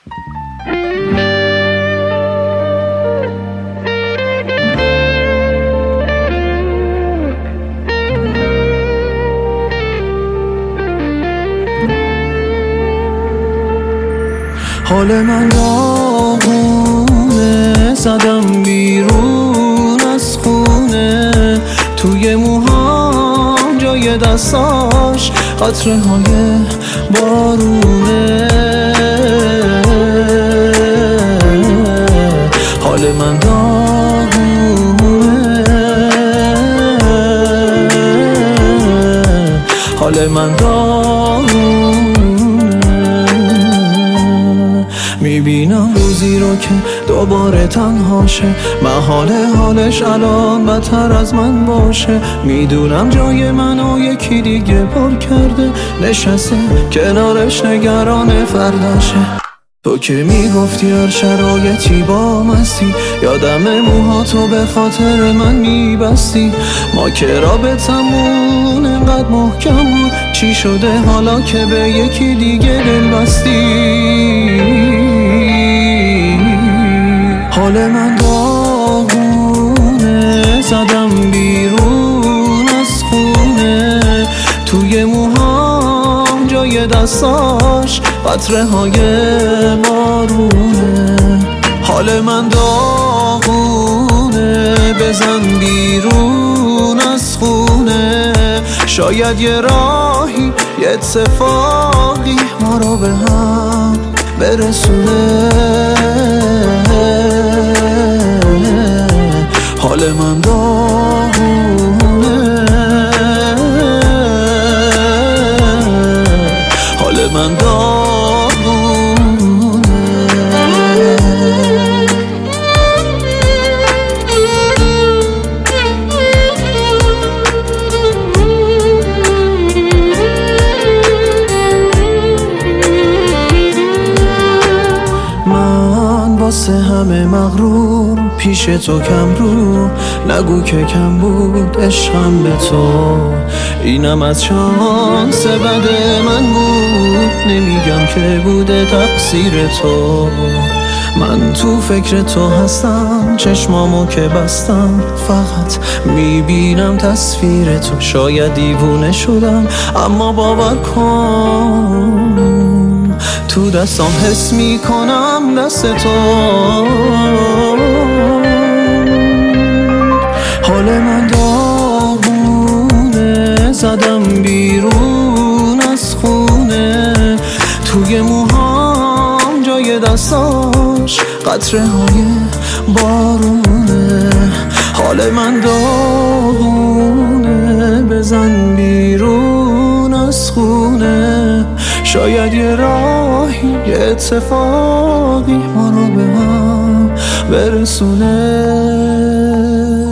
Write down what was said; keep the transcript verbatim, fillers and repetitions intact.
حال من داغونه، زدم بیرون از خونه، توی موهام جای دستاش قطره های بارونه. حال من داغونه، حال من داغونه. میبینم روزی رو که دوباره تنهاشه، محاله حالش الان بدتر از من باشه. میدونم جای منو یکی دیگه پر کرده، نشسته کنارش نگران فرداشه. تو که میگفتی هر شرایطی با مستی، یادم موهاتو به خاطر من میبستی. ما که رابطمون انقدر محکم بود، چی شده حالا که به یکی دیگه دل بستی؟ حال من داغونه، زدم بیرون از خونه، توی موهام جای دستاش قطره های بارونه. حال من داغونه، بزن بیرون از خونه، شاید یه راهی یه اتفاقی ما رو به هم برسونه. حال من داغونه، حال من داغونه. من واسه همه مغرور، پیش تو کم رو نگو که کم بود عشقم به تو. اینم از شانس بد من بود، نمیگم که بوده تقصیر تو. من تو فکر تو هستم، چشمامو که بستم فقط میبینم تصویر تو. شاید دیوونه شدم اما باور کن، تو دستام حس میکنم دست تو. حال من داغونه، زدم بیرون از خونه، توی موهام جای دستاش قطره های بارونه. حال من داغونه، بزن بیرون از خونه، شاید یه راهی یه اتفاقی ما رو به هم برسونه.